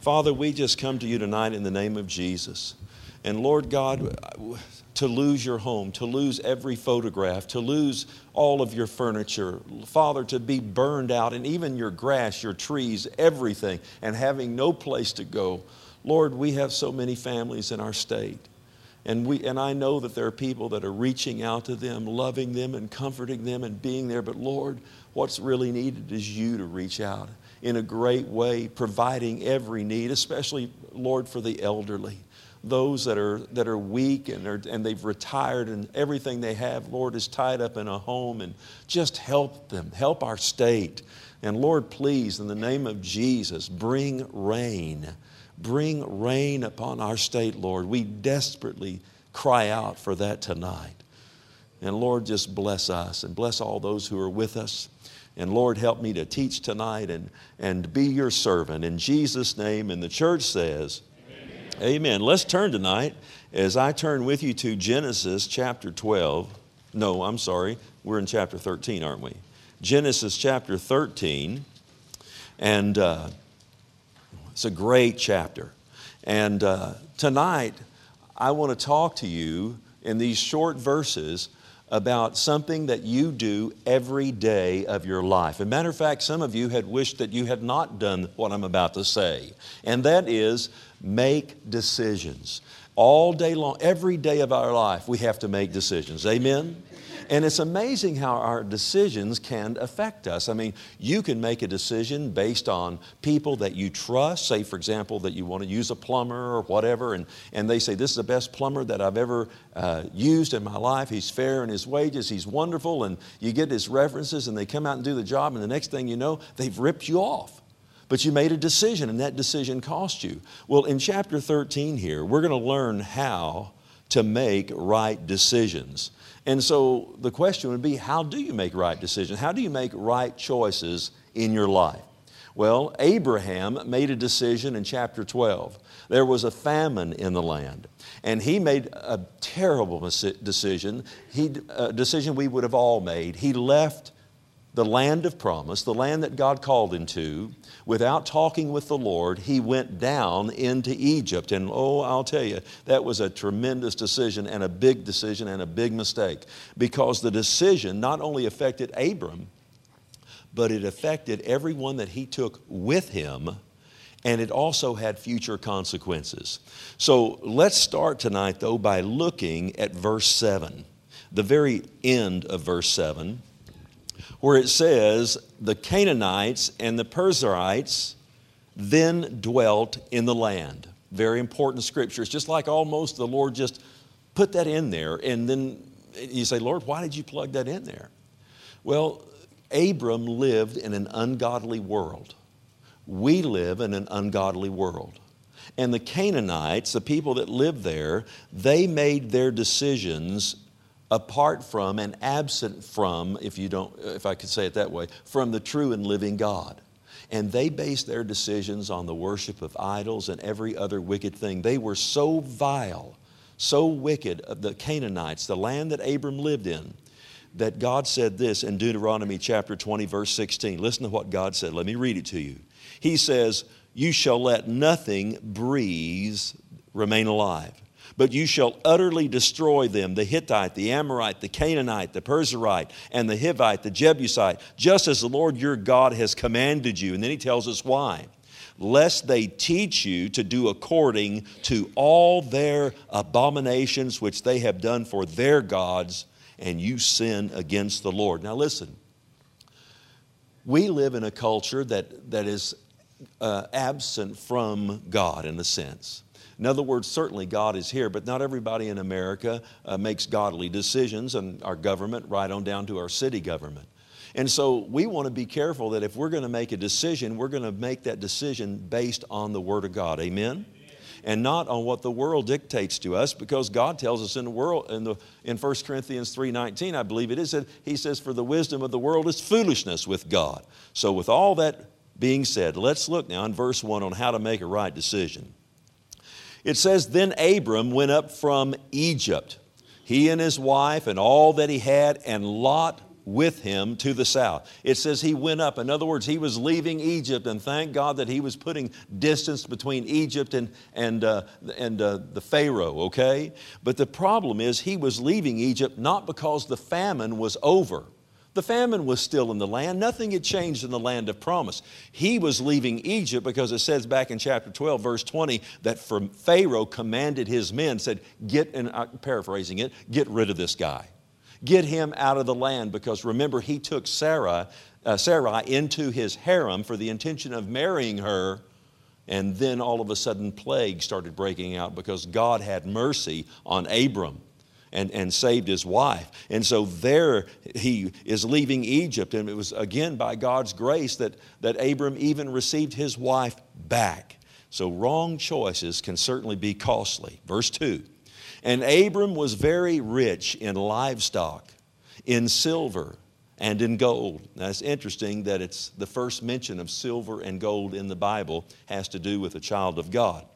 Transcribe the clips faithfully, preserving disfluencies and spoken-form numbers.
Father, we just come to you tonight in the name of Jesus. And Lord God, to lose your home, to lose every photograph, to lose all of your furniture, Father, to be burned out, and even your grass, your trees, everything, and having no place to go. Lord, we have so many families in our state. And we and I know that there are people that are reaching out to them, loving them and comforting them and being there. But Lord, what's really needed is you to reach out in a great way, providing every need, especially, Lord, for the elderly. Those that are that are weak and are, and they've retired and everything they have, Lord, is tied up in a home, and just help them, help our state. And Lord, please, in the name of Jesus, bring rain. Bring rain upon our state, Lord. We desperately cry out for that tonight. And Lord, just bless us and bless all those who are with us. And Lord, help me to teach tonight and, and be your servant. In Jesus' name, and the church says, Amen. Amen. Let's turn tonight, as I turn with you to Genesis chapter twelve. No, I'm sorry. We're in chapter thirteen, aren't we? Genesis chapter thirteen. And uh, it's a great chapter. And uh, tonight, I want to talk to you in these short verses about something that you do every day of your life. As a matter of fact, some of you had wished that you had not done what I'm about to say. And that is make decisions. All day long, every day of our life, we have to make decisions. Amen? And it's amazing how our decisions can affect us. I mean, you can make a decision based on people that you trust. Say, for example, that you want to use a plumber or whatever, and, and they say, this is the best plumber that I've ever uh, used in my life. He's fair in his wages. He's wonderful. And you get his references, and they come out and do the job, and the next thing you know, they've ripped you off. But you made a decision, and that decision cost you. Well, in chapter thirteen here, we're going to learn how to make right decisions. And so the question would be, how do you make right decisions? How do you make right choices in your life? Well, Abraham made a decision in chapter twelve. There was a famine in the land, and he made a terrible decision, he, a decision we would have all made. He left the land of promise, the land that God called him to, without talking with the Lord. He went down into Egypt. And oh, I'll tell you, that was a tremendous decision and a big decision and a big mistake, because the decision not only affected Abram, but it affected everyone that he took with him, and it also had future consequences. So let's start tonight, though, by looking at verse seven, the very end of verse seven, where it says, the Canaanites and the Perizzites then dwelt in the land. Very important scripture. It's just like almost the Lord just put that in there, and then you say, Lord, why did you plug that in there? Well, Abram lived in an ungodly world. We live in an ungodly world. And the Canaanites, the people that lived there, they made their decisions apart from and absent from, if you don't, if I could say it that way, from the true and living God. And they based their decisions on the worship of idols and every other wicked thing. They were so vile, so wicked, of the Canaanites, the land that Abram lived in, that God said this in Deuteronomy chapter twenty, verse sixteen. Listen to what God said. Let me read it to you. He says, you shall let nothing breathe remain alive, but you shall utterly destroy them, the Hittite, the Amorite, the Canaanite, the Perizzite, and the Hivite, the Jebusite, just as the Lord your God has commanded you. And then he tells us why. Lest they teach you to do according to all their abominations which they have done for their gods, and you sin against the Lord. Now listen, we live in a culture that, that is uh, absent from God in a sense. In other words, certainly God is here, but not everybody in America uh, makes godly decisions, and our government, right on down to our city government. And so we want to be careful that if we're going to make a decision, we're going to make that decision based on the Word of God. Amen? And not on what the world dictates to us, because God tells us in the world, in the in First Corinthians three nineteen, I believe it is, that He says, for the wisdom of the world is foolishness with God. So with all that being said, let's look now in verse one on how to make a right decision. It says, then Abram went up from Egypt, he and his wife and all that he had, and Lot with him to the south. It says he went up. In other words, he was leaving Egypt, and thank God that he was putting distance between Egypt and, and, uh, and uh, the Pharaoh, okay? But the problem is he was leaving Egypt not because the famine was over. The famine was still in the land. Nothing had changed in the land of promise. He was leaving Egypt because it says back in chapter twelve, verse twenty, that from Pharaoh commanded his men, said, get, and I'm paraphrasing it, get rid of this guy. Get him out of the land, because remember, he took Sarah, uh, Sarai into his harem for the intention of marrying her, and then all of a sudden plague started breaking out because God had mercy on Abram. And, and saved his wife. And so there he is leaving Egypt, and it was again by God's grace that, that Abram even received his wife back. So wrong choices can certainly be costly. Verse two, and Abram was very rich in livestock, in silver, and in gold. Now it's interesting that it's the first mention of silver and gold in the Bible has to do with a child of God.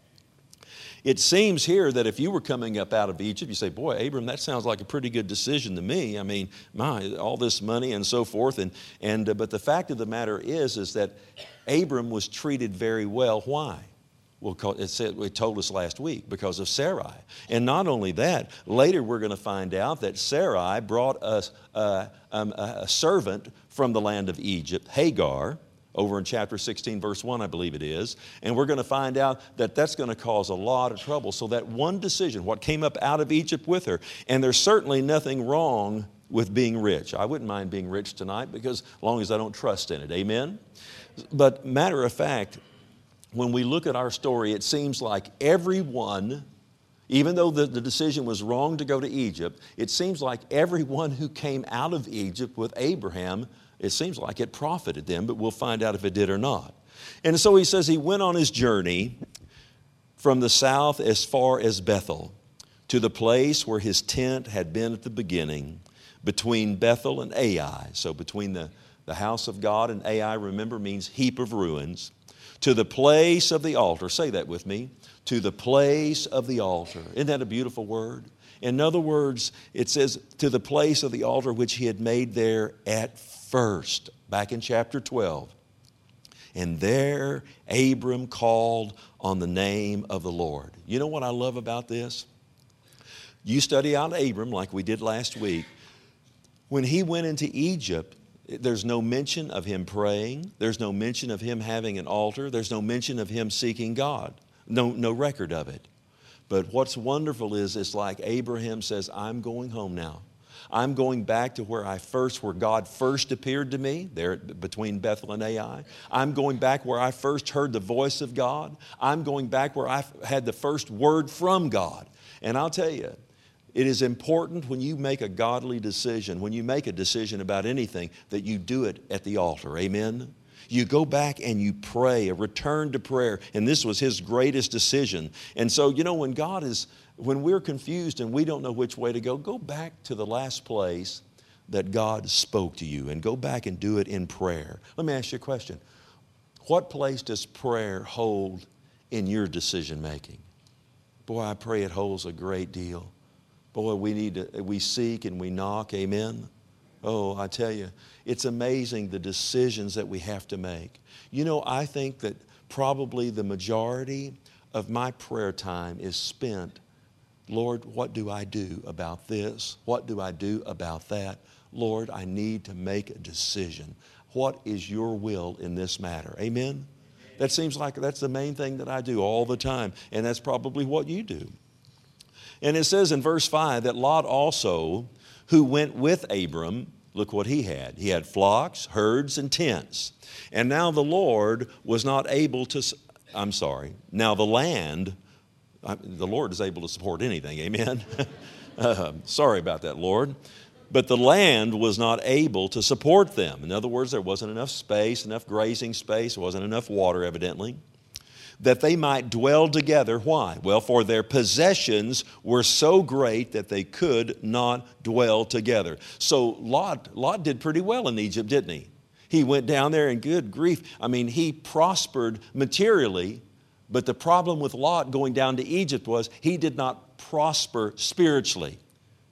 It seems here that if you were coming up out of Egypt, you say, boy, Abram, that sounds like a pretty good decision to me. I mean, my, all this money and so forth. And, and, uh, but the fact of the matter is, is that Abram was treated very well. Why? Well, it, said, it told us last week, because of Sarai. And not only that, later we're going to find out that Sarai brought us uh, um, a, a servant from the land of Egypt, Hagar, over in chapter sixteen, verse one, I believe it is. And we're going to find out that that's going to cause a lot of trouble. So that one decision, what came up out of Egypt with her, and there's certainly nothing wrong with being rich. I wouldn't mind being rich tonight, because as long as I don't trust in it, amen? But matter of fact, when we look at our story, it seems like everyone, even though the, the decision was wrong to go to Egypt, it seems like everyone who came out of Egypt with Abraham, it seems like it profited them, but we'll find out if it did or not. And so he says he went on his journey from the south as far as Bethel, to the place where his tent had been at the beginning, between Bethel and Ai. So between the, the house of God and Ai, remember, means heap of ruins. To the place of the altar. Say that with me. To the place of the altar. Isn't that a beautiful word? In other words, it says to the place of the altar which he had made there at first, back in chapter twelve. And there Abram called on the name of the Lord. You know what I love about this? You study out Abram like we did last week. When he went into Egypt, there's no mention of him praying. There's no mention of him having an altar. There's no mention of him seeking God. No, no record of it. But what's wonderful is it's like Abraham says, I'm going home now. I'm going back to where I first, where God first appeared to me, there between Bethel and Ai. I'm going back where I first heard the voice of God. I'm going back where I had the first word from God. And I'll tell you, it is important when you make a godly decision, when you make a decision about anything, that you do it at the altar. Amen? You go back and you pray, a return to prayer. And this was his greatest decision. And so, you know, when God is, when we're confused and we don't know which way to go, go back to the last place that God spoke to you and go back and do it in prayer. Let me ask you a question. What place does prayer hold in your decision making? Boy, I pray it holds a great deal. Boy, we need to, we seek and we knock, amen? Oh, I tell you, it's amazing the decisions that we have to make. You know, I think that probably the majority of my prayer time is spent, Lord, what do I do about this? What do I do about that? Lord, I need to make a decision. What is your will in this matter? Amen? That seems like that's the main thing that I do all the time, and that's probably what you do. And it says in verse five that Lot also, who went with Abram, look what he had. He had flocks, herds, and tents. And now the Lord was not able to, I'm sorry, now the land, the Lord is able to support anything, amen? uh, sorry about that, Lord. But the land was not able to support them. In other words, there wasn't enough space, enough grazing space, wasn't enough water evidently, that they might dwell together. Why? Well, for their possessions were so great that they could not dwell together. So Lot, Lot did pretty well in Egypt, didn't he? He went down there and good grief. I mean, he prospered materially, but the problem with Lot going down to Egypt was he did not prosper spiritually.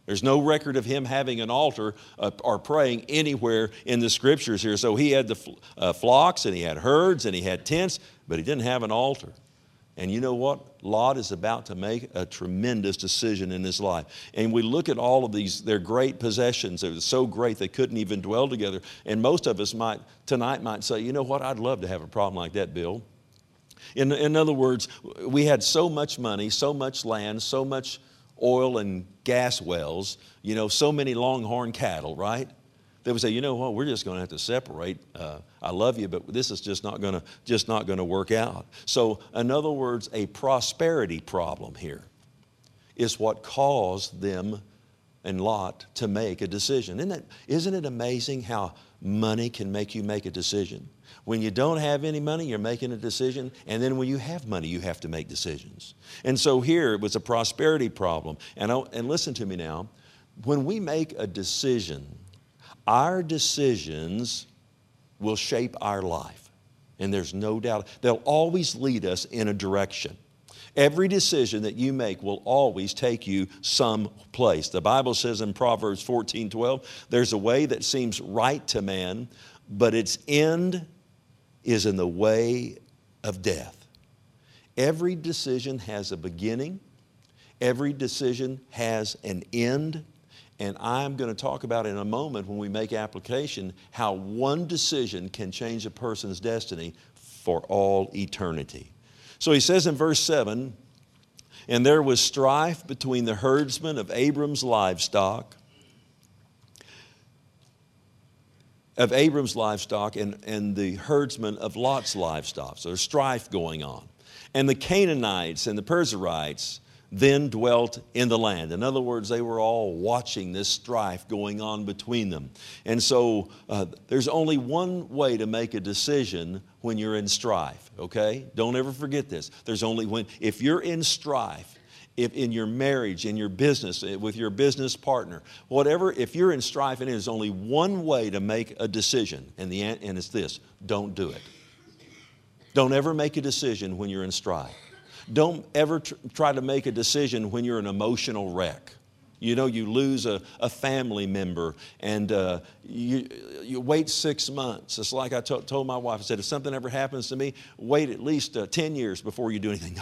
There's no record of him having an altar uh, or praying anywhere in the scriptures here. So he had the fl- uh, flocks and he had herds and he had tents, but he didn't have an altar. And you know what? Lot is about to make a tremendous decision in his life. And we look at all of these, their great possessions. They were so great they couldn't even dwell together. And most of us might tonight might say, you know what? I'd love to have a problem like that, Bill. In, in other words, we had so much money, so much land, so much oil and gas wells, you know, so many longhorn cattle, right? They would say, you know what, we're just going to have to separate. Uh, I love you, but this is just not going to just not going to work out. So, in other words, a prosperity problem here is what caused them and Lot to make a decision. Isn't that, isn't it amazing how money can make you make a decision? When you don't have any money, you're making a decision. And then when you have money, you have to make decisions. And so here it was a prosperity problem. And, I, and listen to me now. When we make a decision, our decisions will shape our life. And there's no doubt. They'll always lead us in a direction. Every decision that you make will always take you someplace. The Bible says in Proverbs fourteen twelve, there's a way that seems right to man, but its end is in the way of death. Every decision has a beginning. Every decision has an end. And I'm going to talk about in a moment when we make application how one decision can change a person's destiny for all eternity. So he says in verse seven, and there was strife between the herdsmen of Abram's livestock, of Abram's livestock and, and the herdsmen of Lot's livestock. So there's strife going on. And the Canaanites and the Perizzites then dwelt in the land. In other words, they were all watching this strife going on between them. And so uh, there's only one way to make a decision when you're in strife, okay? Don't ever forget this. There's only when, if you're in strife, if in your marriage, in your business, with your business partner, whatever, if you're in strife, and there's only one way to make a decision, and, the, and it's this: don't do it. Don't ever make a decision when you're in strife. Don't ever tr- try to make a decision when you're an emotional wreck. You know, you lose a, a family member and uh, you, you wait six months. It's like I to- told my wife, I said, if something ever happens to me, wait at least uh, ten years before you do anything.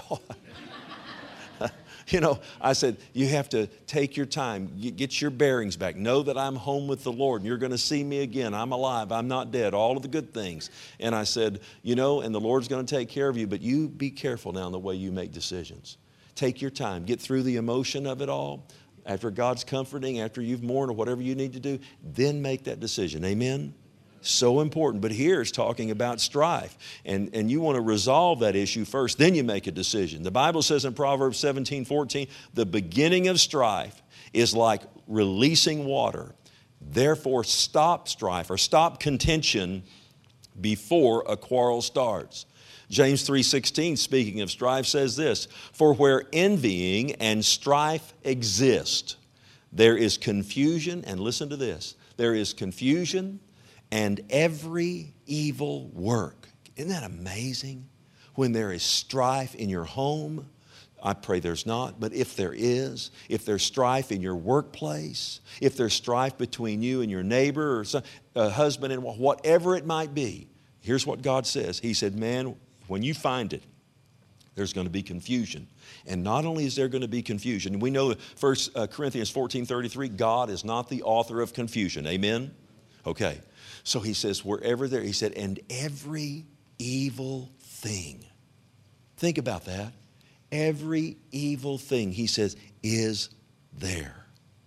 You know, I said, you have to take your time, get your bearings back. Know that I'm home with the Lord and you're going to see me again. I'm alive. I'm not dead. All of the good things. And I said, you know, and the Lord's going to take care of you, but you be careful now in the way you make decisions. Take your time. Get through the emotion of it all. After God's comforting, after you've mourned or whatever you need to do, then make that decision. Amen? So important. But here it's talking about strife. And, and you want to resolve that issue first, then you make a decision. The Bible says in Proverbs seventeen fourteen, the beginning of strife is like releasing water. Therefore, stop strife or stop contention before a quarrel starts. James three sixteen, speaking of strife, says this: for where envying and strife exist, there is confusion, and listen to this, there is confusion and every evil work. Isn't that amazing? When there is strife in your home, I pray there's not, but if there is, if there's strife in your workplace, if there's strife between you and your neighbor or some, uh, husband and wife, whatever it might be, here's what God says. He said, man, when you find it, there's going to be confusion. And not only is there going to be confusion, we know First Corinthians fourteen thirty-three, God is not the author of confusion. Amen? Okay. So he says, wherever there, he said, and every evil thing. Think about that. Every evil thing, he says, is there.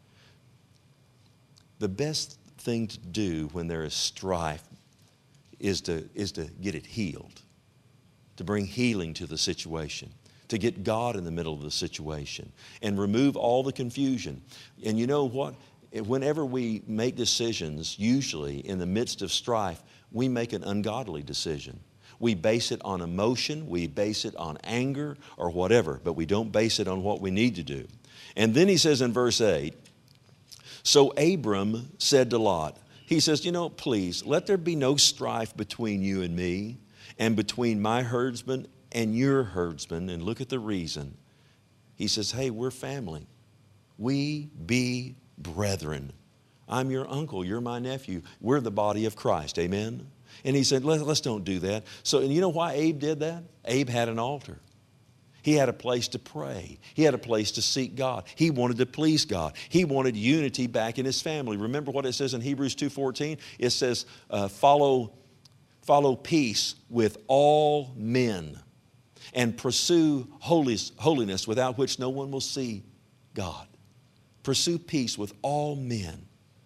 The best thing to do when there is strife is to, is to get it healed, to bring healing to the situation, to get God in the middle of the situation and remove all the confusion. And you know what? Whenever we make decisions, usually in the midst of strife, we make an ungodly decision. We base it on emotion, we base it on anger or whatever, but we don't base it on what we need to do. And then he says in verse eight, so Abram said to Lot, he says, you know, please, let there be no strife between you and me and between my herdsmen and your herdsmen. And look at the reason. He says, hey, we're family. We be brethren. I'm your uncle. You're my nephew. We're the body of Christ. Amen? And he said, Let, let's don't do that. So, and you know why Abe did that? Abe had an altar. He had a place to pray. He had a place to seek God. He wanted to please God. He wanted unity back in his family. Remember what it says in Hebrews two fourteen? It says, uh, follow, follow peace with all men and pursue holiness, holiness without which no one will see God. Pursue peace with all men.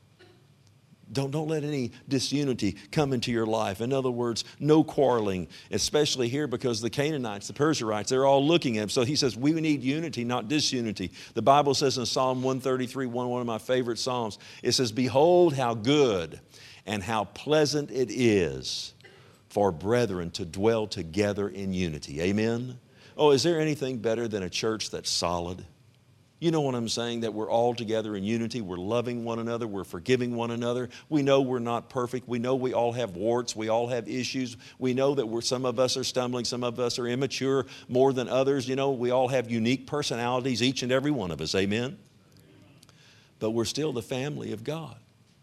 Don't, don't let any disunity come into your life. In other words, no quarreling, especially here because the Canaanites, the Perizzites, they're all looking at him. So he says, we need unity, not disunity. The Bible says in Psalm one thirty-three, one, one of my favorite Psalms, it says, behold how good and how pleasant it is for brethren to dwell together in unity. Amen? Oh, is there anything better than a church that's solid? You know what I'm saying? That we're all together in unity. We're loving one another. We're forgiving one another. We know we're not perfect. We know we all have warts. We all have issues. We know that we're, some of us are stumbling. Some of us are immature more than others. You know, we all have unique personalities, each and every one of us. Amen? But we're still the family of God.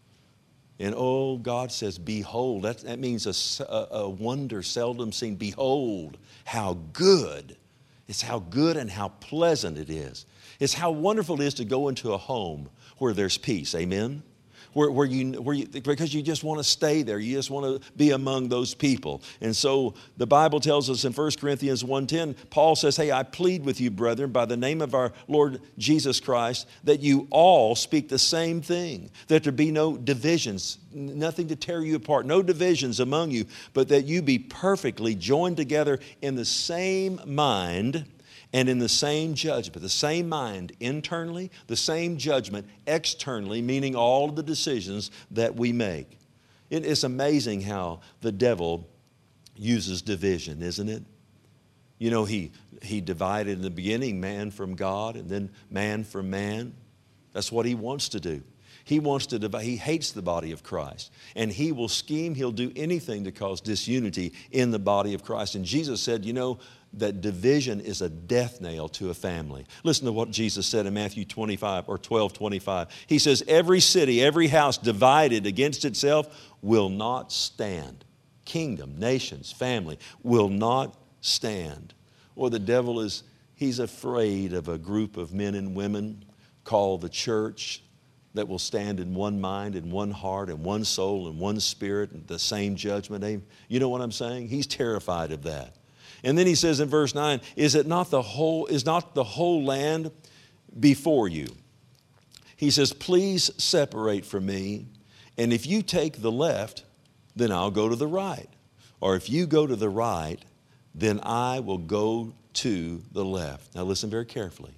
And oh, God says, behold. That, that means a, a, a wonder seldom seen. Behold, how good. It's how good and how pleasant it is. It's how wonderful it is to go into a home where there's peace. Amen? Where, where you, where you, because you just want to stay there. You just want to be among those people. And so the Bible tells us in First Corinthians one ten, Paul says, hey, I plead with you, brethren, by the name of our Lord Jesus Christ, that you all speak the same thing, that there be no divisions, nothing to tear you apart, no divisions among you, but that you be perfectly joined together in the same mind and in the same judgment, the same mind internally, the same judgment externally, meaning all of the decisions that we make. It is amazing how the devil uses division, isn't it? You know, he, he divided in the beginning man from God and then man from man. That's what he wants to do. He wants to divide. He hates the body of Christ. And he will scheme, he'll do anything to cause disunity in the body of Christ. And Jesus said, you know, that division is a death nail to a family. Listen to what Jesus said in Matthew twenty-five or twelve twenty-five. He says, every city, every house divided against itself will not stand. Kingdom, nations, family will not stand. Or the devil is, he's afraid of a group of men and women called the church that will stand in one mind and one heart and one soul and one spirit and the same judgment. You know what I'm saying? He's terrified of that. And then he says in verse nine, is it not the whole, is not the whole land before you? He says, please separate from me. And if you take the left, then I'll go to the right. Or if you go to the right, then I will go to the left. Now listen very carefully.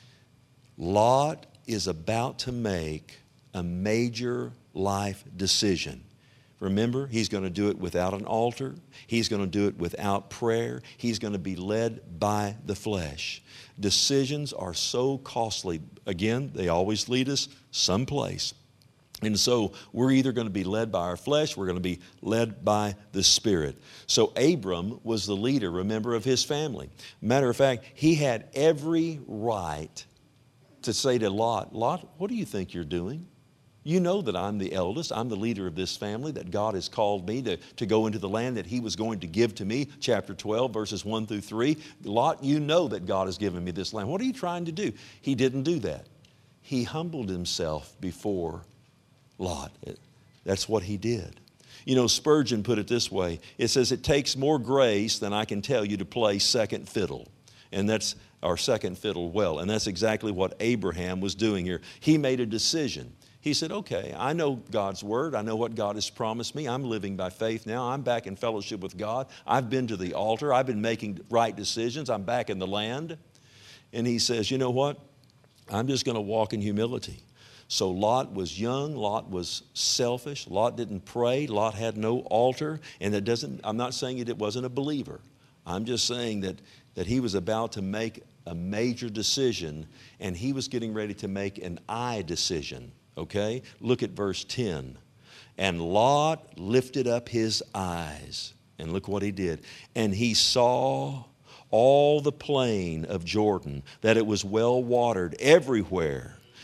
Lot is about to make a major life decision. Remember, he's going to do it without an altar. He's going to do it without prayer. He's going to be led by the flesh. Decisions are so costly. Again, they always lead us someplace. And so we're either going to be led by our flesh, we're going to be led by the Spirit. So Abram was the leader, remember, of his family. Matter of fact, he had every right to say to Lot, Lot, what do you think you're doing? You know that I'm the eldest, I'm the leader of this family, that God has called me to, to go into the land that he was going to give to me. Chapter twelve, verses one through three. Lot, you know that God has given me this land. What are you trying to do? He didn't do that. He humbled himself before Lot. That's what he did. You know, Spurgeon put it this way. It says, it takes more grace than I can tell you to play second fiddle. And that's our second fiddle well. And that's exactly what Abraham was doing here. He made a decision. He said, okay, I know God's word. I know what God has promised me. I'm living by faith now. I'm back in fellowship with God. I've been to the altar. I've been making right decisions. I'm back in the land. And he says, you know what? I'm just going to walk in humility. So Lot was young. Lot was selfish. Lot didn't pray. Lot had no altar. And that doesn't, I'm not saying that it wasn't a believer. I'm just saying that, that he was about to make a major decision, and he was getting ready to make an I decision. Okay? Look at verse ten. And Lot lifted up his eyes. And look what he did. And he saw all the plain of Jordan, that it was well watered everywhere,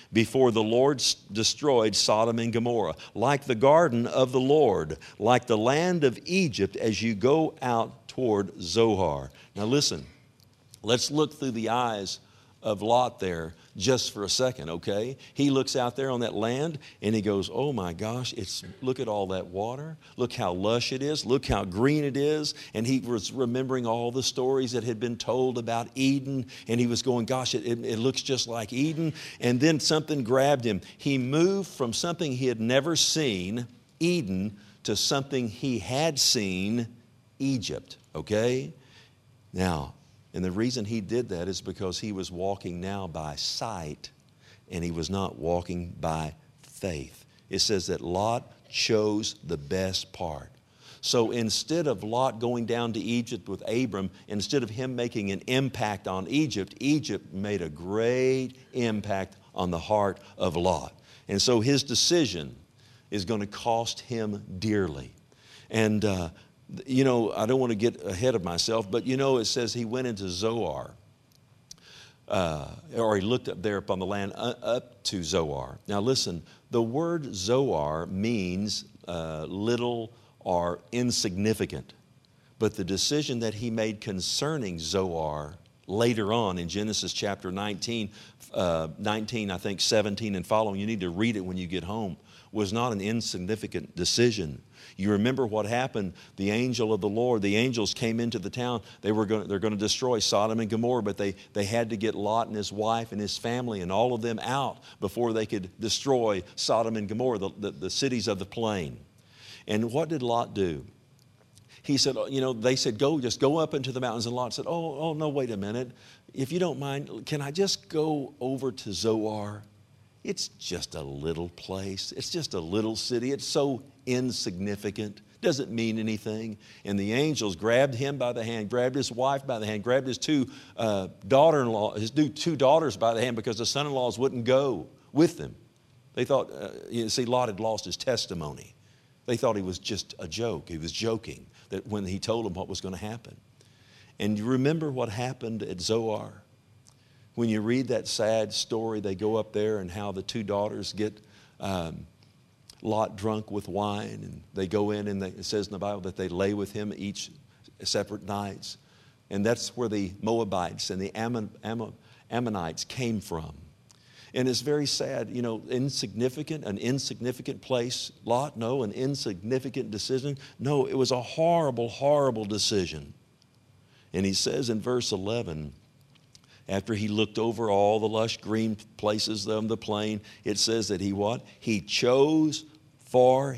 before the Lord destroyed Sodom and Gomorrah, like the garden of the Lord, like the land of Egypt as you go out toward Zoar. Now listen, let's look through the eyes of Lot there just for a second, okay? He looks out there on that land and he goes, oh my gosh, it's look at all that water. Look how lush it is. Look how green it is. And he was remembering all the stories that had been told about Eden. And he was going, gosh, it, it, it looks just like Eden. And then something grabbed him. He moved from something he had never seen, Eden, to something he had seen, Egypt, okay? Now, and the reason he did that is because he was walking now by sight and he was not walking by faith. It says that Lot chose the best part. So instead of Lot going down to Egypt with Abram, instead of him making an impact on Egypt, Egypt made a great impact on the heart of Lot. And so his decision is going to cost him dearly. And uh, You know, I don't want to get ahead of myself, but you know, it says he went into Zoar, uh, or he looked up there upon the land uh, up to Zoar. Now listen, the word Zoar means uh, little or insignificant, but the decision that he made concerning Zoar later on in Genesis chapter nineteen, uh, nineteen, I think seventeen and following, you need to read it when you get home, was not an insignificant decision. You remember what happened. The angel of the Lord, the angels came into the town. They were going, they're going to destroy Sodom and Gomorrah, but they, they had to get Lot and his wife and his family and all of them out before they could destroy Sodom and Gomorrah, the, the, the cities of the plain. And what did Lot do? He said, you know, they said, go, just go up into the mountains. And Lot said, oh, oh no, wait a minute. If you don't mind, can I just go over to Zoar? It's just a little place. It's just a little city. It's so insignificant. Doesn't mean anything. And the angels grabbed him by the hand, grabbed his wife by the hand, grabbed his two uh, daughter-in-law, his two daughters by the hand because the son-in-laws wouldn't go with them. They thought, uh, you see, Lot had lost his testimony. They thought he was just a joke. He was joking that when he told them what was going to happen. And you remember what happened at Zoar? When you read that sad story, they go up there and how the two daughters get um, Lot drunk with wine. And they go in and they, it says in the Bible that they lay with him each separate nights. And that's where the Moabites and the Ammon, Ammon, Ammonites came from. And it's very sad, you know, insignificant, an insignificant place. Lot, no, an insignificant decision. No, it was a horrible, horrible decision. And he says in verse eleven, after he looked over all the lush green places of the plain, it says that he what? He chose for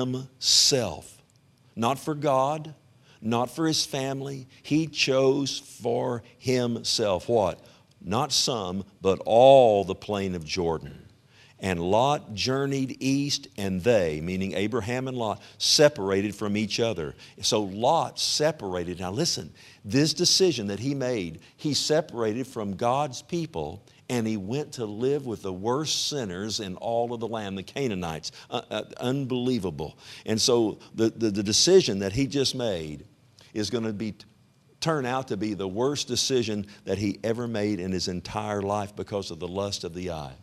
himself. Not for God, not for his family. He chose for himself. What? Not some, but all the plain of Jordan. And Lot journeyed east, and they, meaning Abraham and Lot, separated from each other. So Lot separated. Now listen, this decision that he made, he separated from God's people, and he went to live with the worst sinners in all of the land, the Canaanites. Uh, uh, unbelievable. And so the, the, the decision that he just made is going to be turn out to be the worst decision that he ever made in his entire life because of the lust of the eye.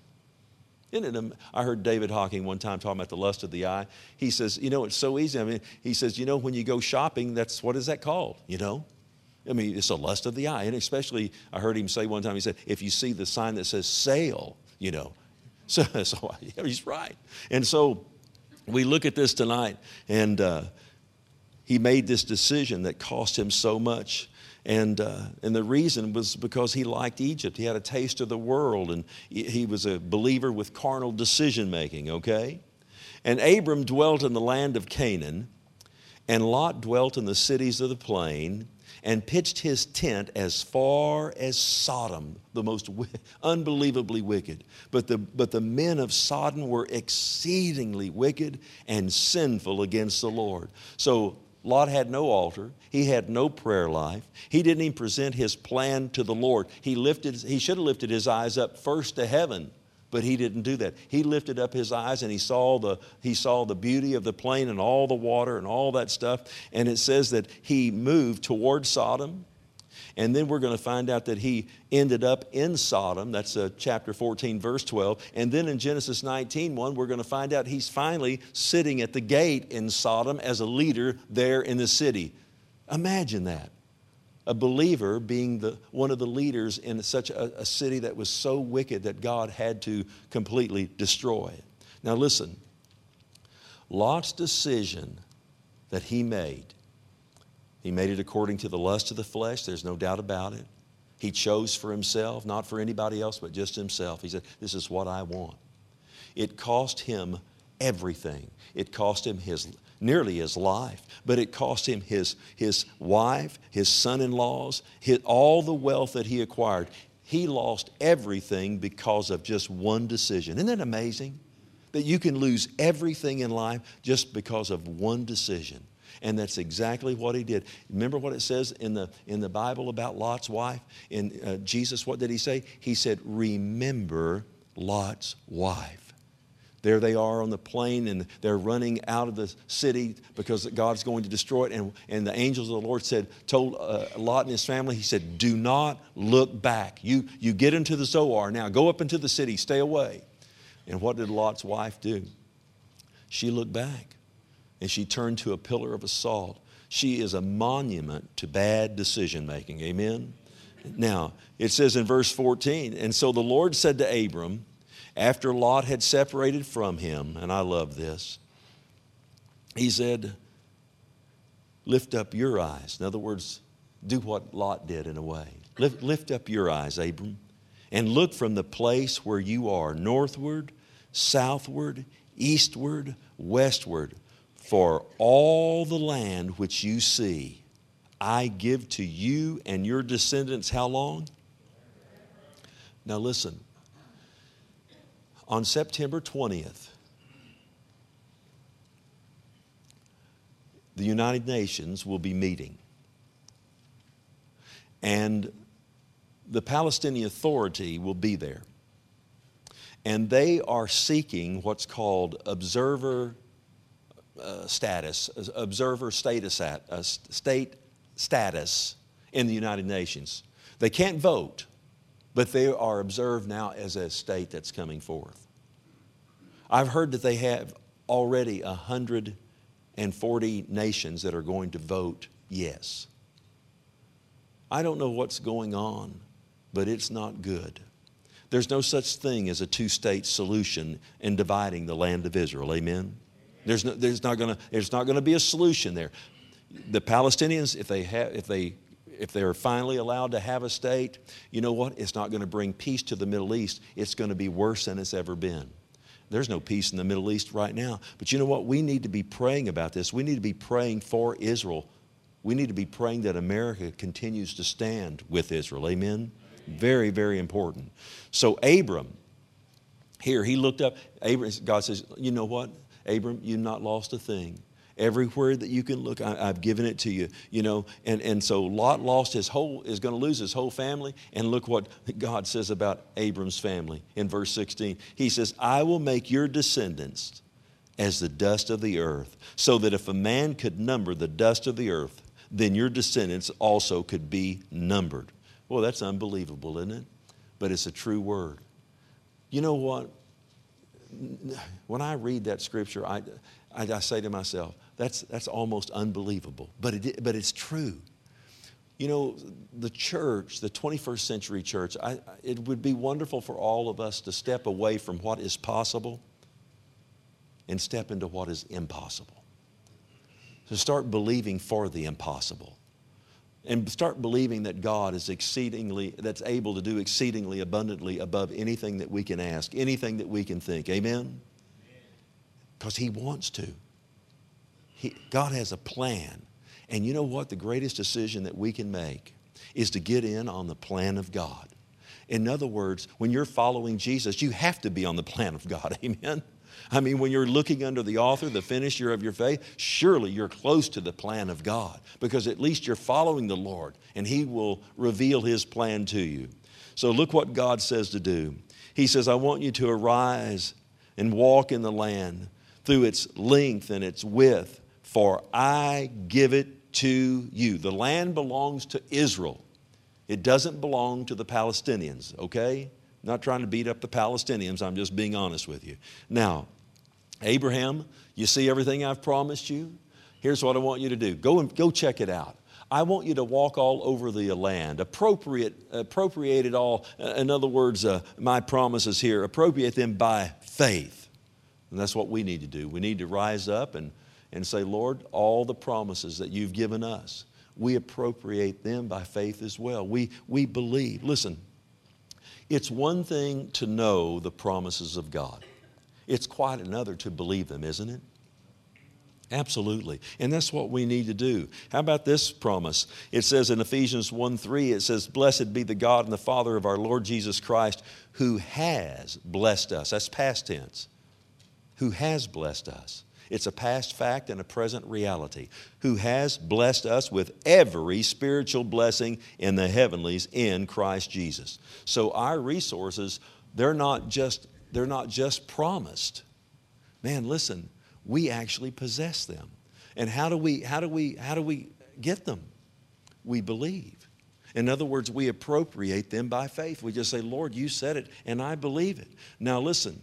Isn't it? I heard David Hawking one time talking about the lust of the eye. He says, you know, it's so easy. I mean, he says, you know, when you go shopping, that's, what is that called? You know? I mean, it's a lust of the eye. And especially, I heard him say one time, he said, if you see the sign that says sale, you know. So, so yeah, he's right. And so we look at this tonight, and uh, he made this decision that cost him so much. And uh, and the reason was because he liked Egypt. He had a taste of the world, and he was a believer with carnal decision making, okay? And Abram dwelt in the land of Canaan, and Lot dwelt in the cities of the plain, and pitched his tent as far as Sodom, the most wi- unbelievably wicked. But the, but the men of Sodom were exceedingly wicked and sinful against the Lord. So Lot had no altar. He had no prayer life. He didn't even present his plan to the Lord. He lifted, he should have lifted his eyes up first to heaven, but he didn't do that. He lifted up his eyes and he saw the, he saw the beauty of the plain and all the water and all that stuff. And it says that he moved toward Sodom. And then we're going to find out that he ended up in Sodom. That's uh, chapter fourteen, verse twelve. And then in Genesis nineteen, one, we're going to find out he's finally sitting at the gate in Sodom as a leader there in the city. Imagine that. A believer being the, one of the leaders in such a, a city that was so wicked that God had to completely destroy it. Now listen, Lot's decision that he made, he made it according to the lust of the flesh. There's no doubt about it. He chose for himself, not for anybody else, but just himself. He said, this is what I want. It cost him everything. It cost him his nearly his life, but it cost him his, his wife, his son-in-laws, his, all the wealth that he acquired. He lost everything because of just one decision. Isn't that amazing? That you can lose everything in life just because of one decision. And that's exactly what he did. Remember what it says in the, in the Bible about Lot's wife? In uh, Jesus, what did he say? He said, remember Lot's wife. There they are on the plain, and they're running out of the city because God's going to destroy it. And, and the angels of the Lord said, told uh, Lot and his family, he said, do not look back. You, you get into the Zoar now. Go up into the city. Stay away. And what did Lot's wife do? She looked back, and she turned to a pillar of salt. She is a monument to bad decision making. Amen? Now, it says in verse fourteen, and so the Lord said to Abram, after Lot had separated from him, and I love this, he said, lift up your eyes. In other words, do what Lot did in a way. Lift, lift up your eyes, Abram, and look from the place where you are, northward, southward, eastward, westward. For all the land which you see, I give to you and your descendants how long? Now listen. On September twentieth, the United Nations will be meeting. And the Palestinian Authority will be there. And they are seeking what's called observer uh, status, observer status, uh, state status in the United Nations. They can't vote, but they are observed now as a state that's coming forth. I've heard that they have already one hundred forty nations that are going to vote yes. I don't know what's going on, but it's not good. There's no such thing as a two-state solution in dividing the land of Israel. Amen? There's, no, there's not going to there's not going to be a solution there. The Palestinians, if they have, if they If they're finally allowed to have a state, you know what? It's not going to bring peace to the Middle East. It's going to be worse than it's ever been. There's no peace in the Middle East right now. But you know what? We need to be praying about this. We need to be praying for Israel. We need to be praying that America continues to stand with Israel. Amen? Very, very important. So Abram, here, he looked up. Abram, God says, you know what? Abram, you've not lost a thing. Everywhere that you can look, I, I've given it to you, you know. And, and so Lot lost his whole, is going to lose his whole family. And look what God says about Abram's family in verse sixteen. He says, I will make your descendants as the dust of the earth, so that if a man could number the dust of the earth, then your descendants also could be numbered. Well, that's unbelievable, isn't it? But it's a true word. You know what? When I read that scripture, I, I, I say to myself, that's, that's almost unbelievable. But, it, but it's true. You know, the church, the twenty-first century church, I, it would be wonderful for all of us to step away from what is possible and step into what is impossible. To start believing for the impossible. And start believing that God is exceedingly, that's able to do exceedingly abundantly above anything that we can ask, anything that we can think. Amen? Because He wants to. He, God has a plan. And you know what? The greatest decision that we can make is to get in on the plan of God. In other words, when you're following Jesus, you have to be on the plan of God. Amen? I mean, when you're looking under the author, the finisher of your faith, surely you're close to the plan of God, because at least you're following the Lord and He will reveal His plan to you. So look what God says to do. He says, I want you to arise and walk in the land through its length and its width, for I give it to you. The land belongs to Israel. It doesn't belong to the Palestinians, okay? I'm not trying to beat up the Palestinians. I'm just being honest with you. Now, Abraham, you see everything I've promised you? Here's what I want you to do. Go and go check it out. I want you to walk all over the land, appropriate, appropriate it all. In other words, uh, my promises here, appropriate them by faith. And that's what we need to do. We need to rise up and, and say, Lord, all the promises that you've given us, we appropriate them by faith as well. We, we believe. Listen, it's one thing to know the promises of God. It's quite another to believe them, isn't it? Absolutely. And that's what we need to do. How about this promise? It says in Ephesians one three, it says, blessed be the God and the Father of our Lord Jesus Christ, who has blessed us. That's past tense. Who has blessed us. It's a past fact and a present reality. Who has blessed us with every spiritual blessing in the heavenlies in Christ Jesus. So our resources, they're not just, they're not just promised. Man, listen, we actually possess them. And how do we, how do we, how do we get them? We believe. In other words, we appropriate them by faith. We just say, Lord, you said it, and I believe it. Now listen,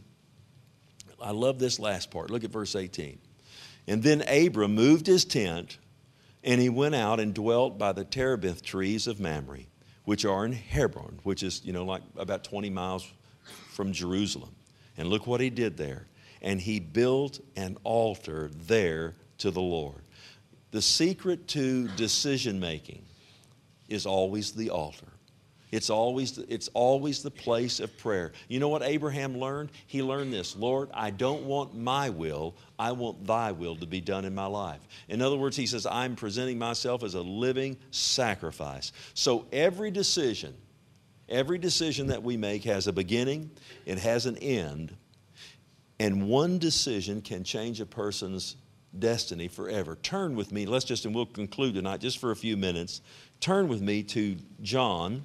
I love this last part. Look at verse eighteen. And then Abram moved his tent, and he went out and dwelt by the terebinth trees of Mamre, which are in Hebron, which is, you know, like about twenty miles from Jerusalem. And look what he did there. And he built an altar there to the Lord. The secret to decision making is always the altar. It's always the, it's always the place of prayer. You know what Abraham learned? He learned this. Lord, I don't want my will. I want thy will to be done in my life. In other words, he says, I'm presenting myself as a living sacrifice. So every decision, every decision that we make has a beginning, it has an end, and one decision can change a person's destiny forever. Turn with me, let's just, and we'll conclude tonight just for a few minutes. Turn with me to John,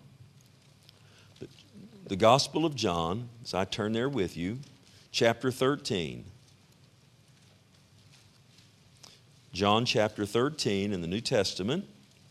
the Gospel of John, as I turn there with you, chapter thirteen. John chapter thirteen in the New Testament.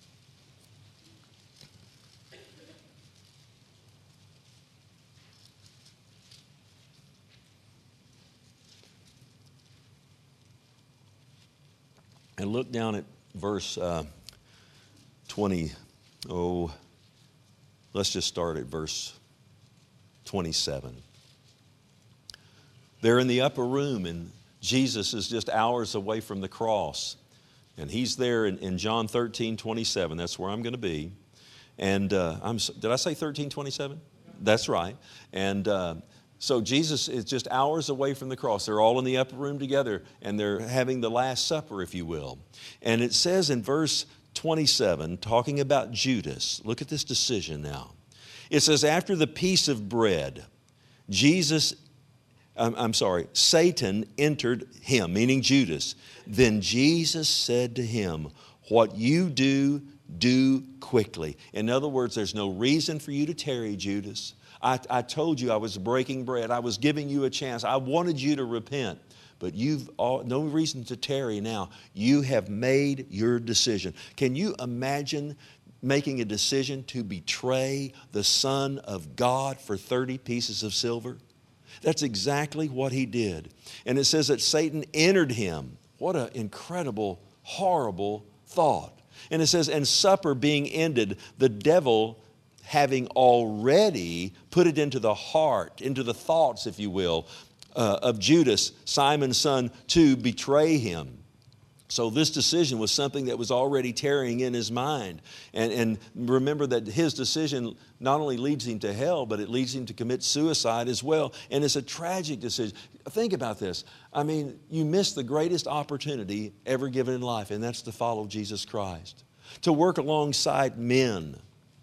And look down at verse uh, twenty. Oh, let's just start at verse twenty-seven. They're in the upper room, and Jesus is just hours away from the cross. And he's there in, in John thirteen twenty-seven. That's where I'm going to be. And uh, I'm, did I say thirteen twenty-seven? That's right. And uh, so Jesus is just hours away from the cross. They're all in the upper room together, and they're having the Last Supper, if you will. And it says in verse twenty-seven, talking about Judas, look at this decision now. It says, after the piece of bread, Jesus, I'm, I'm sorry, Satan entered him, meaning Judas. Then Jesus said to him, what you do, do quickly. In other words, there's no reason for you to tarry, Judas. I, I told you I was breaking bread. I was giving you a chance. I wanted you to repent. But you've all, no reason to tarry now. You have made your decision. Can you imagine making a decision to betray the Son of God for thirty pieces of silver? That's exactly what he did. And it says that Satan entered him. What an incredible, horrible thought. And it says, and supper being ended, the devil, having already put it into the heart, into the thoughts, if you will, uh, of Judas, Simon's son, to betray him. So this decision was something that was already tarrying in his mind. And, and remember that his decision not only leads him to hell, but it leads him to commit suicide as well. And it's a tragic decision. Think about this. I mean, you miss the greatest opportunity ever given in life, and that's to follow Jesus Christ. To work alongside men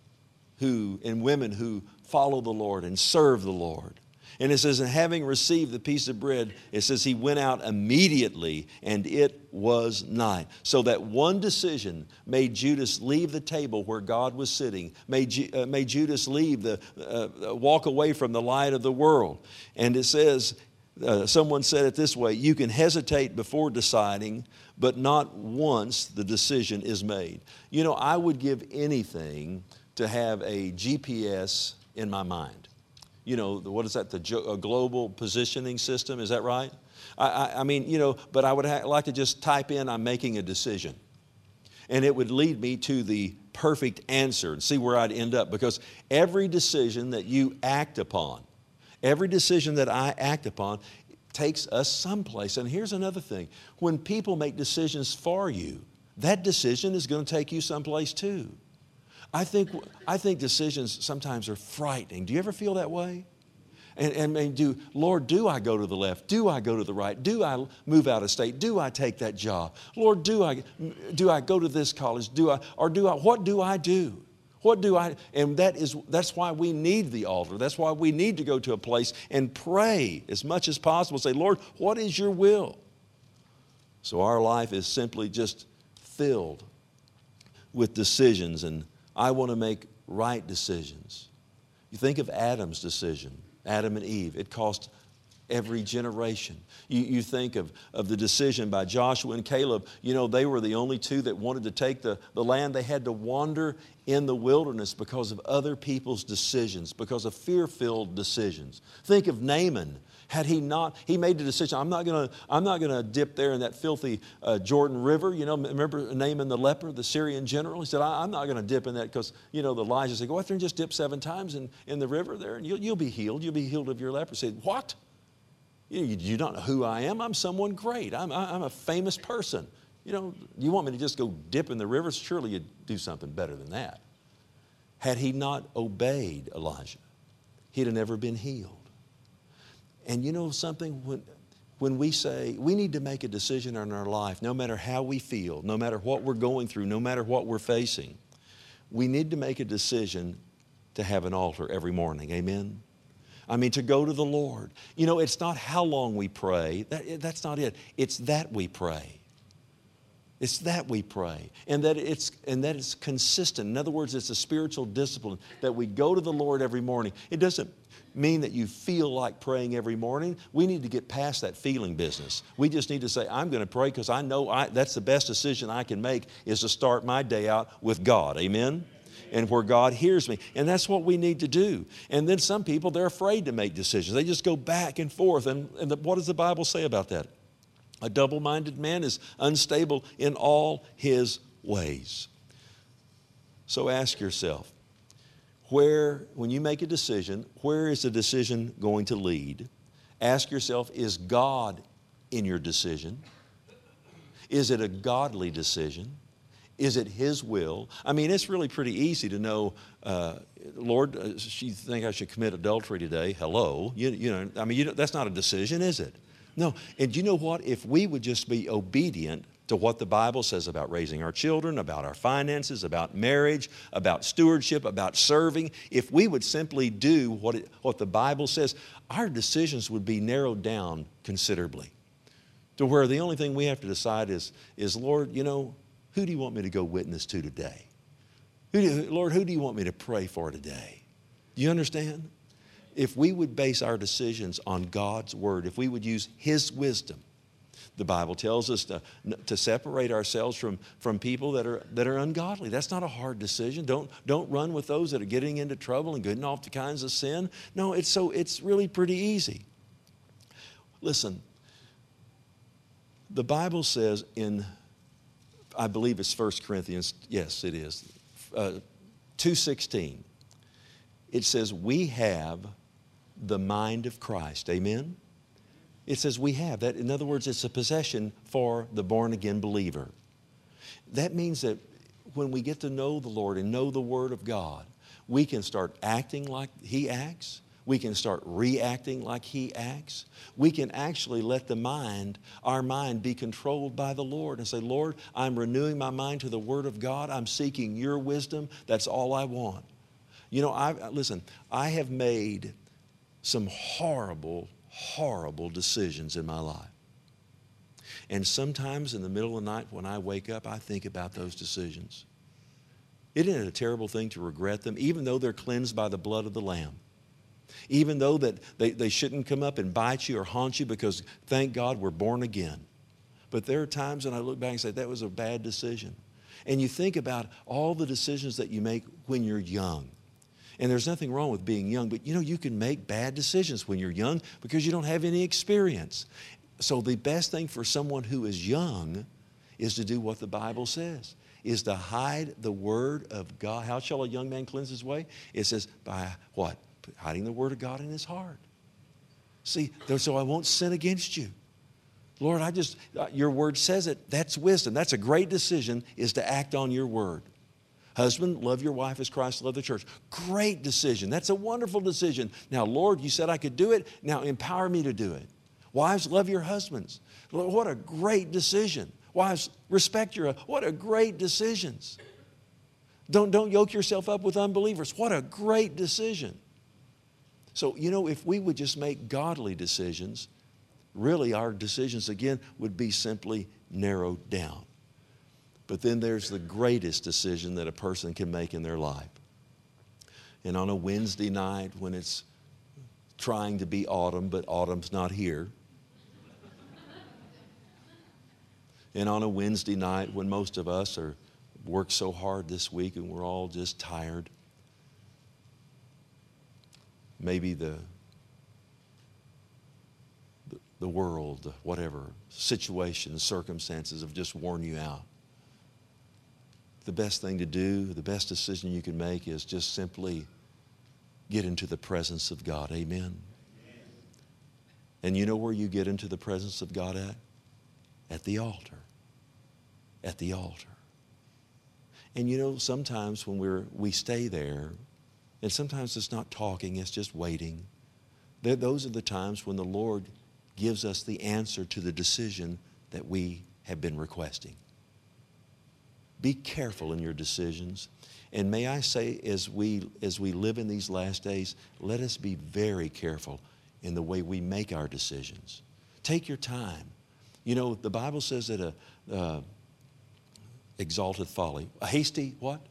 who and women who follow the Lord and serve the Lord. And it says, and having received the piece of bread, it says he went out immediately, and it was night. So that one decision made Judas leave the table where God was sitting, made, uh, made Judas leave the, uh, walk away from the light of the world. And it says, uh, someone said it this way, you can hesitate before deciding, but not once the decision is made. You know, I would give anything to have a G P S in my mind. You know, the, what is that, the jo- a global positioning system, is that right? I, I, I mean, you know, but I would ha- like to just type in, I'm making a decision. And it would lead me to the perfect answer and see where I'd end up. Because every decision that you act upon, every decision that I act upon takes us someplace. And here's another thing. When people make decisions for you, that decision is going to take you someplace too. I think, I think decisions sometimes are frightening. Do you ever feel that way? And, and, and do, Lord, do I go to the left? Do I go to the right? Do I move out of state? Do I take that job? Lord, do I, do I go to this college? Do I, or do I, what do I do? What do I, and that is, that's why we need the altar. That's why we need to go to a place and pray as much as possible. Say, Lord, what is your will? So our life is simply just filled with decisions, and I want to make right decisions. You think of Adam's decision. Adam and Eve, it cost every generation. You, you think of, of the decision by Joshua and Caleb. You know, they were the only two that wanted to take the, the land. They had to wander in the wilderness because of other people's decisions, because of fear-filled decisions. Think of Naaman. Had he not, he made the decision, I'm not going to I'm not going to dip there in that filthy uh, Jordan River. You know, remember Naaman the leper, the Syrian general? He said, I, I'm not going to dip in that because, you know, the Elijah said, go out there and just dip seven times in, in the river there and you'll, you'll be healed. You'll be healed of your leprosy. He said, what? You, you, you don't know who I am? I'm someone great. I'm, I'm a famous person. You know, you want me to just go dip in the river? Surely you'd do something better than that. Had he not obeyed Elijah, he'd have never been healed. And you know something? When, when we say we need to make a decision in our life, no matter how we feel, no matter what we're going through, no matter what we're facing, we need to make a decision to have an altar every morning. Amen? I mean, to go to the Lord. You know, it's not how long we pray. That, that's not it. It's that we pray. It's that we pray. And that it's, and that it's consistent. In other words, it's a spiritual discipline that we go to the Lord every morning. It doesn't mean that you feel like praying every morning. We need to get past that feeling business. We just need to say, I'm going to pray because I know I, that's the best decision I can make is to start my day out with God. Amen? And where God hears me. And that's what we need to do. And then some people, they're afraid to make decisions. They just go back and forth. And, and the, what does the Bible say about that? A double-minded man is unstable in all his ways. So ask yourself, where, when you make a decision, where is the decision going to lead? Ask yourself, is God in your decision? Is it a godly decision? Is it His will? I mean, it's really pretty easy to know, uh, Lord, uh, you think I should commit adultery today? Hello. You, you know, I mean, you, that's not a decision, is it? No. And you know what? If we would just be obedient to what the Bible says about raising our children, about our finances, about marriage, about stewardship, about serving, if we would simply do what, it, what the Bible says, our decisions would be narrowed down considerably to where the only thing we have to decide is, is Lord, you know, who do you want me to go witness to today? Who do, Lord, who do you want me to pray for today? Do you understand? If we would base our decisions on God's Word, if we would use His wisdom, the Bible tells us to, to separate ourselves from, from people that are, that are ungodly. That's not a hard decision. Don't, don't run with those that are getting into trouble and getting off the kinds of sin. No, it's, so, it's really pretty easy. Listen, the Bible says in, I believe it's First Corinthians, yes it is, uh, two sixteen. It says, we have the mind of Christ. Amen? It says we have that. In other words, it's a possession for the born-again believer. That means that when we get to know the Lord and know the Word of God, we can start acting like He acts. We can start reacting like He acts. We can actually let the mind, our mind, be controlled by the Lord and say, Lord, I'm renewing my mind to the Word of God. I'm seeking Your wisdom. That's all I want. You know, I listen, I have made some horrible, horrible decisions in my life. And sometimes in the middle of the night when I wake up, I think about those decisions. Isn't it a terrible thing to regret them, even though they're cleansed by the blood of the Lamb? Even though that they, they shouldn't come up and bite you or haunt you because, thank God, we're born again. But there are times when I look back and say, that was a bad decision. And you think about all the decisions that you make when you're young. And there's nothing wrong with being young, but you know, you can make bad decisions when you're young because you don't have any experience. So the best thing for someone who is young is to do what the Bible says, is to hide the Word of God. How shall a young man cleanse his way? It says, by what? Hiding the Word of God in his heart. See, so I won't sin against you. Lord, I just, your Word says it. That's wisdom. That's a great decision, is to act on your Word. Husband, love your wife as Christ loved the church. Great decision. That's a wonderful decision. Now, Lord, you said I could do it. Now empower me to do it. Wives, love your husbands. Lord, what a great decision. Wives, respect your, what a great decisions. Don't, don't yoke yourself up with unbelievers. What a great decision. So, you know, if we would just make godly decisions, really our decisions, again, would be simply narrowed down. But then there's the greatest decision that a person can make in their life. And on a Wednesday night when it's trying to be autumn, but autumn's not here. And on a Wednesday night when most of us are worked so hard this week and we're all just tired. Maybe the, the, the world, whatever, situations, circumstances have just worn you out. The best thing to do, the best decision you can make is just simply get into the presence of God. Amen? Amen. And you know where you get into the presence of God at? At the altar. At the altar. And you know, sometimes when we're, we stay there, and sometimes it's not talking, it's just waiting. Those are the times when the Lord gives us the answer to the decision that we have been requesting. Be careful in your decisions. And may I say, as we, as we live in these last days, let us be very careful in the way we make our decisions. Take your time. You know, the Bible says that a uh, exalted folly, a hasty what?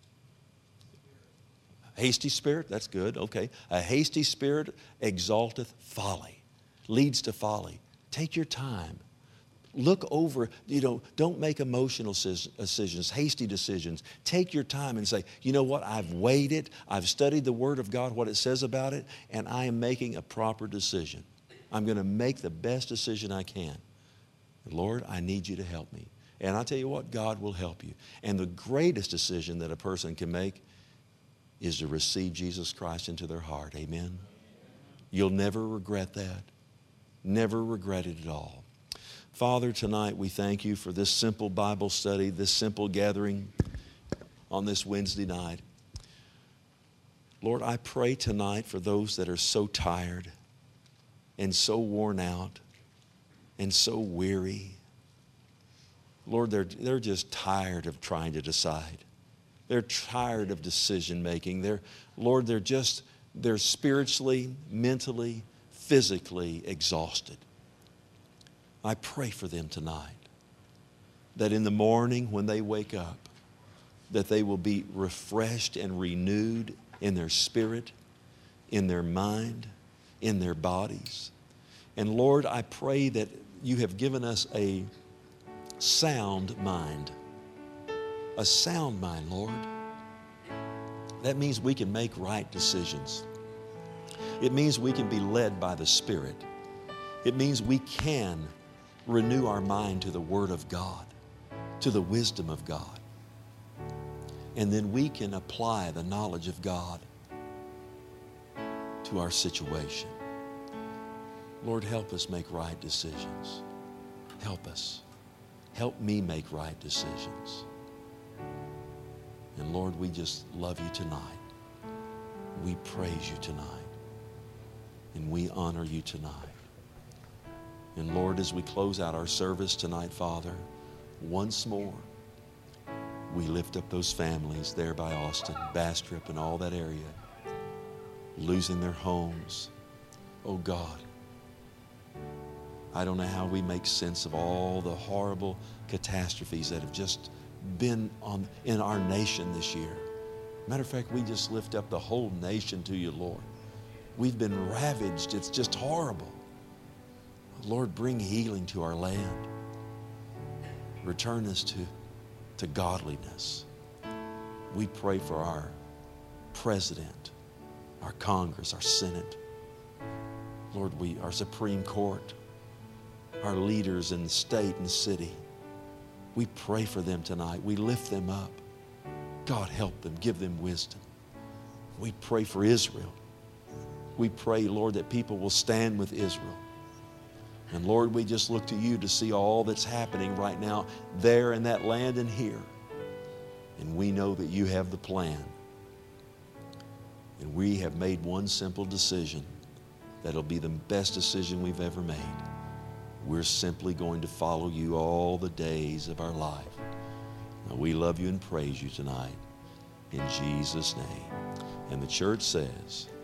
A hasty spirit, that's good, okay. A hasty spirit exalteth folly, leads to folly. Take your time. Look over, you know, don't make emotional decisions, hasty decisions. Take your time and say, you know what, I've weighed it, I've studied the Word of God, what it says about it, and I am making a proper decision. I'm going to make the best decision I can. Lord, I need you to help me. And I'll tell you what, God will help you. And the greatest decision that a person can make is to receive Jesus Christ into their heart. Amen? You'll never regret that. Never regret it at all. Father, tonight we thank you for this simple Bible study, this simple gathering on this Wednesday night. Lord, I pray tonight for those that are so tired and so worn out and so weary. Lord, they're, they're just tired of trying to decide. They're tired of decision making. They're, Lord, they're just, they're spiritually, mentally, physically exhausted. I pray for them tonight that in the morning when they wake up, that they will be refreshed and renewed in their spirit, in their mind, in their bodies. And Lord, I pray that you have given us a sound mind. A sound mind, Lord. That means we can make right decisions. It means we can be led by the Spirit. It means we can renew our mind to the Word of God, to the wisdom of God. And then we can apply the knowledge of God to our situation. Lord, help us make right decisions. Help us. Help me make right decisions. And Lord, we just love you tonight. We praise you tonight. And we honor you tonight. And Lord, as we close out our service tonight, Father, once more, we lift up those families there by Austin, Bastrop, and all that area, losing their homes. Oh God, I don't know how we make sense of all the horrible catastrophes that have just been on in our nation this year. Matter of fact, we just lift up the whole nation to you, Lord. We've been ravaged. It's just horrible. Lord, bring healing to our land. Return us to to godliness. We pray for our president, our Congress, our Senate. Lord, we, our Supreme Court, our leaders in the state and city. We pray for them tonight. We lift them up. God, help them. Give them wisdom. We pray for Israel. We pray, Lord, that people will stand with Israel. And Lord, we just look to you to see all that's happening right now there in that land and here. And we know that you have the plan. And we have made one simple decision that'll be the best decision we've ever made. We're simply going to follow you all the days of our life. Now, we love you and praise you tonight in Jesus' name. And the church says,